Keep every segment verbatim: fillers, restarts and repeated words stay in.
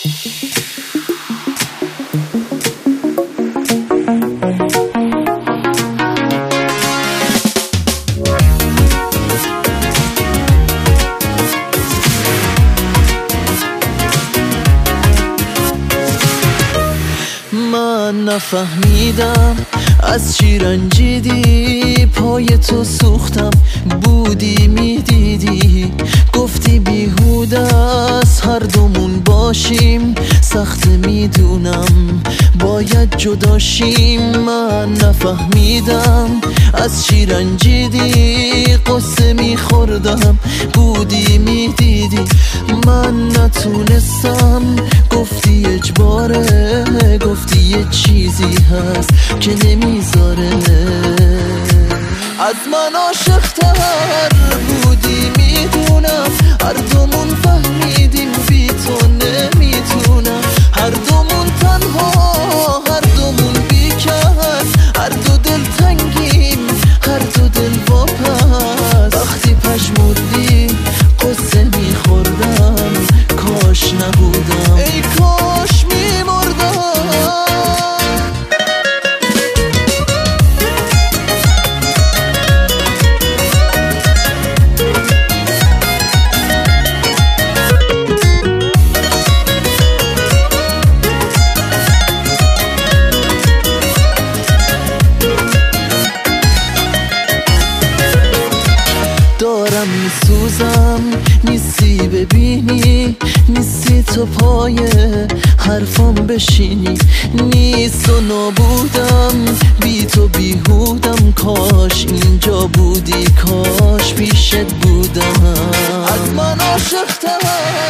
من نفهمیدم از چی رنجیدی، پای تو سوختم بودی میدیدی، گفتی بیهوده است هر دومون باشیم، سخت میدونم باید جداشیم. من نفهمیدم از چی رنجیدی، قصه میخوردم بودی میدیدی، من نتونستم گفتی اجباره، گفتی یه چیزی هست که نمیذاره. از من عاشق‌تر بودی میدونم، هر دومون فهمیدیم بی تو نمیتونم، هر دومون تنها، هر دومون بیکس، هر دو دل تنگیم، هر دو دل واپس. وقتی پشمردی قصه میخوردم، کاش نبودم، ای کاش میمردم. دارم میسوزم نیستی ببینی، نیستی تو پای حرفام بشینی، نیست و نابودم بی تو بیهودم، کاش اینجا بودی، کاش پیشت بودم. از من عاشق‌تر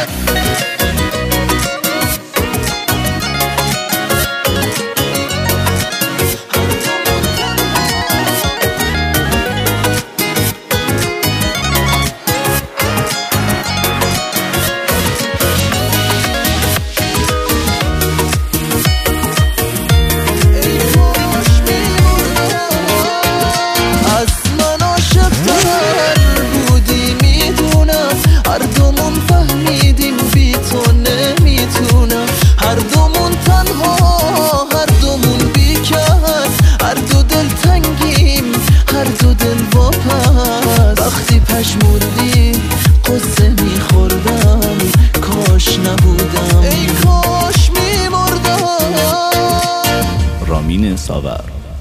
وقتی پشمردی قصه میخوردم، کاش نبودم، ای کاش میمردم. رامین ساور.